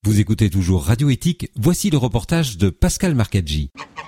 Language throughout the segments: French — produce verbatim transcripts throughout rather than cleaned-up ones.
Vous écoutez toujours Radio Éthique, voici le reportage de Pascal Marcaggi.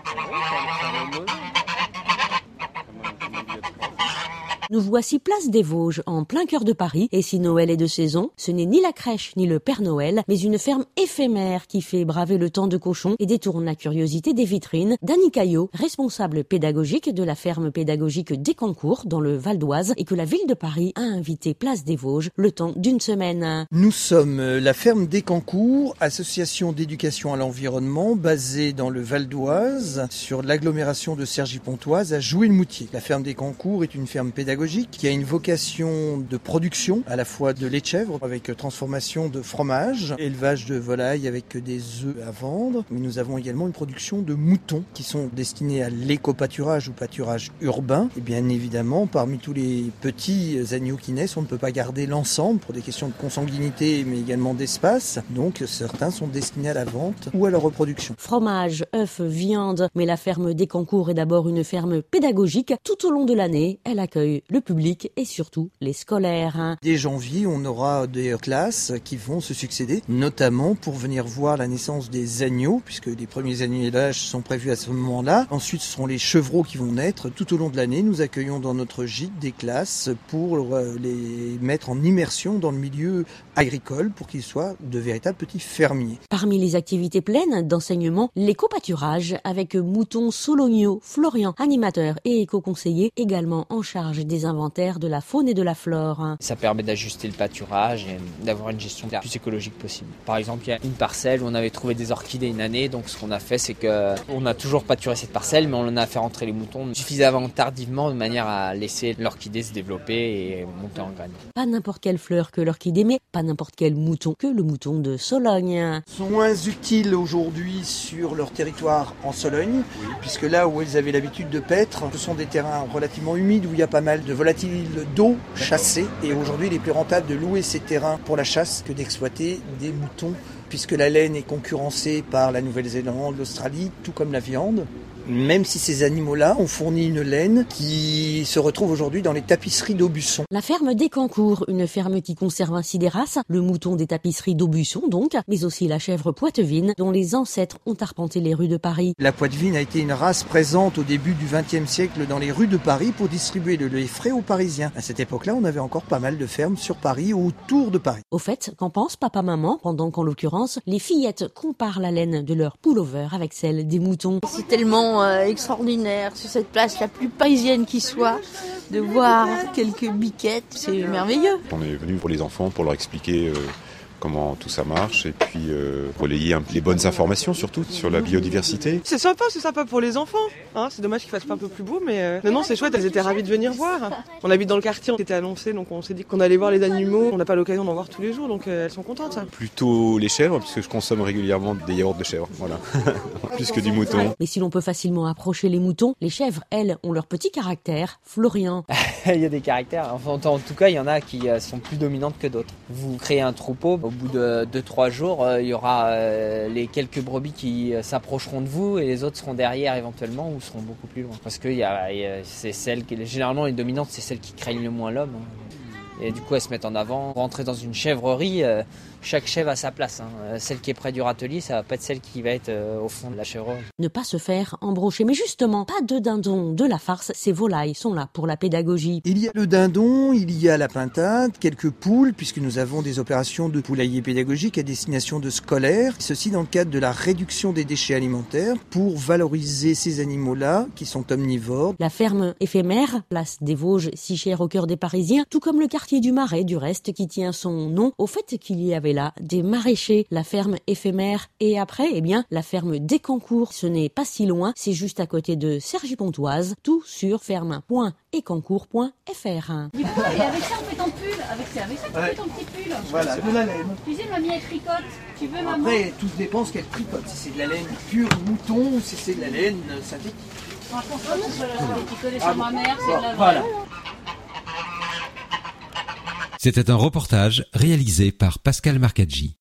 Nous voici place des Vosges, en plein cœur de Paris, et si Noël est de saison, ce n'est ni la crèche ni le Père Noël, mais une ferme éphémère qui fait braver le temps de cochon et détourne la curiosité des vitrines. Dany Caillot, responsable pédagogique de la ferme pédagogique d'Écancourt, dans le Val d'Oise, et que la ville de Paris a invité place des Vosges le temps d'une semaine. Nous sommes la ferme d'Écancourt, association d'éducation à l'environnement, basée dans le Val d'Oise, sur l'agglomération de Cergy-Pontoise, à Joué-le-Moutier. La ferme d'Écancourt est une ferme pédagogique qui a une vocation de production, à la fois de lait de chèvre avec transformation de fromage, élevage de volailles avec des œufs à vendre, mais nous avons également une production de moutons qui sont destinés à l'éco-pâturage ou pâturage urbain. Et bien évidemment, parmi tous les petits agneaux qui naissent, on ne peut pas garder l'ensemble pour des questions de consanguinité mais également d'espace, donc certains sont destinés à la vente ou à la reproduction. Fromage, œufs, viande, mais la ferme d'Écancourt est d'abord une ferme pédagogique. Tout au long de l'année, elle accueille le public et surtout les scolaires. Dès janvier, on aura des classes qui vont se succéder, notamment pour venir voir la naissance des agneaux, puisque les premiers agneaux sont prévus à ce moment-là. Ensuite, ce seront les chevreaux qui vont naître. Tout au long de l'année, nous accueillons dans notre gîte des classes pour les mettre en immersion dans le milieu agricole pour qu'ils soient de véritables petits fermiers. Parmi les activités pleines d'enseignement, l'éco-pâturage avec Mouton Sologno, Florian, animateur et éco-conseiller, également en charge des inventaires de la faune et de la flore. Ça permet d'ajuster le pâturage et d'avoir une gestion la plus écologique possible. Par exemple, il y a une parcelle où on avait trouvé des orchidées une année, donc ce qu'on a fait, c'est qu'on a toujours pâturé cette parcelle, mais on en a fait rentrer les moutons suffisamment tardivement de manière à laisser l'orchidée se développer et monter en graines. Pas n'importe quelle fleur que l'orchidée, mais pas n'importe quel mouton que le mouton de Sologne. Ils sont moins utiles aujourd'hui sur leur territoire en Sologne, oui. Puisque là où ils avaient l'habitude de paître, ce sont des terrains relativement humides où il y a pas mal de volatiles d'eau chassée. Et aujourd'hui, il est plus rentable de louer ces terrains pour la chasse que d'exploiter des moutons, puisque la laine est concurrencée par la Nouvelle-Zélande, l'Australie, tout comme la viande. Même si ces animaux-là ont fourni une laine qui se retrouve aujourd'hui dans les tapisseries d'Aubusson. La ferme d'Écancourt, une ferme qui conserve ainsi des races, le mouton des tapisseries d'Aubusson donc, mais aussi la chèvre poitevine dont les ancêtres ont arpenté les rues de Paris. La poitevine a été une race présente au début du vingtième siècle dans les rues de Paris pour distribuer le lait frais aux Parisiens. À cette époque-là, on avait encore pas mal de fermes sur Paris, autour de Paris. Au fait, qu'en pense papa-maman pendant qu'en l'occurrence, les fillettes comparent la laine de leur pullover avec celle des moutons? C'est tellement Euh, extraordinaire sur cette place la plus parisienne qui soit, de voir quelques biquettes, c'est merveilleux. On est venu pour les enfants, pour leur expliquer euh, comment tout ça marche et puis euh, relayer les bonnes informations surtout sur la biodiversité. C'est sympa, c'est sympa pour les enfants. Hein, c'est dommage qu'il fasse pas un peu plus beau, mais euh... non, non, c'est chouette. Elles étaient ravies de venir voir. On habite dans le quartier, on était annoncé, donc on s'est dit qu'on allait voir les animaux. On n'a pas l'occasion d'en voir tous les jours, donc euh, elles sont contentes. Ça. Plutôt les chèvres, puisque je consomme régulièrement des yaourts de chèvre, voilà, plus que du mouton. Mais si l'on peut facilement approcher les moutons, les chèvres, elles, ont leur petit caractère. Florian. Il y a des caractères. Enfin, en tout cas, il y en a qui sont plus dominantes que d'autres. Vous créez un troupeau, au bout de deux trois jours, euh, il y aura euh, les quelques brebis qui euh, s'approcheront de vous et les autres seront derrière éventuellement ou seront beaucoup plus loin. Parce que y a, y a, c'est celles qui, généralement les dominantes, c'est celles qui craignent le moins l'homme. Hein. Et du coup, elles se mettent en avant. Rentrer dans une chèvrerie, euh, chaque chèvre a sa place. Hein. Celle qui est près du râtelier, ça va pas être celle qui va être euh, au fond de la chèvrerie. Ne pas se faire embrocher. Mais justement, pas de dindon, de la farce. Ces volailles sont là pour la pédagogie. Il y a le dindon, il y a la pintade, quelques poules, puisque nous avons des opérations de poulailler pédagogique à destination de scolaires. Ceci dans le cadre de la réduction des déchets alimentaires pour valoriser ces animaux-là qui sont omnivores. La ferme éphémère, place des Vosges, si chère au cœur des Parisiens, tout comme le quartier du Marais, du reste, qui tient son nom au fait qu'il y avait là des maraîchers, la ferme éphémère, et après, eh bien, la ferme d'Écancourt. Ce n'est pas si loin, c'est juste à côté de Cergy-Pontoise, tout sur ferme point écancourt point f r. Du coup, et avec ça, on fait ton pull, avec ça, avec ça, tu ouais. fais ton petit pull. Voilà, de la laine. Tu sais, mamie, elle tricote. Tu veux, maman? Après, tout dépend ce qu'elle tricote. Si c'est de la laine pure mouton ou si c'est de la laine synthétique. Franchement, je pense que c'est la synthétique. Tu connais sur ma mère, c'est bon, de la vraie. Voilà. C'était un reportage réalisé par Pascal Marcaggi.